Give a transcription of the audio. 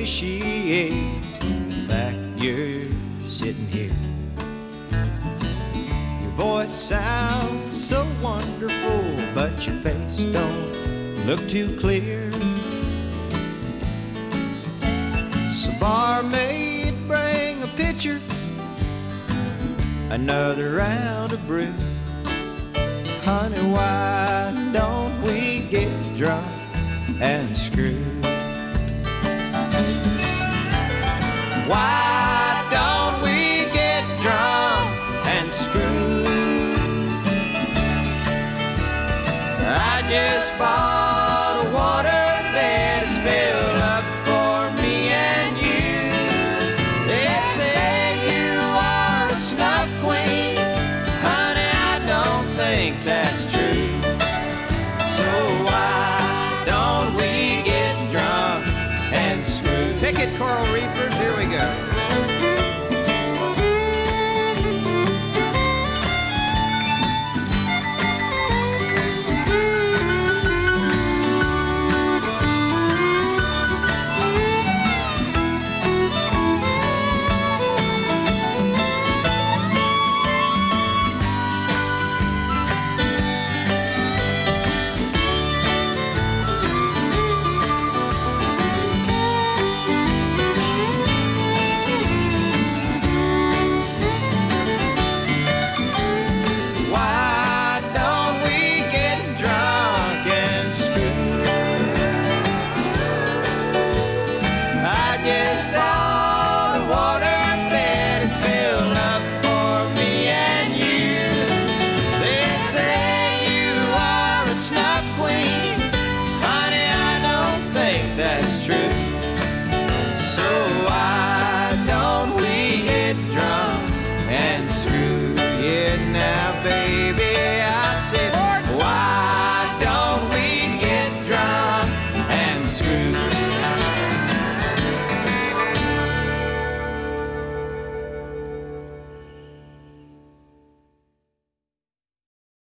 appreciate the fact you're sitting here. Your voice sounds so wonderful, but your face don't look too clear. So barmaid, bring a pitcher, another round of brew. Honey, why don't we get drunk and screw? Why don't we get drunk and screw? I just bought a waterbed, it's filled up for me and you. They say you are a snuff queen. Honey, I don't think that's true. So why don't we get drunk and screw? Pick it, coral reefers.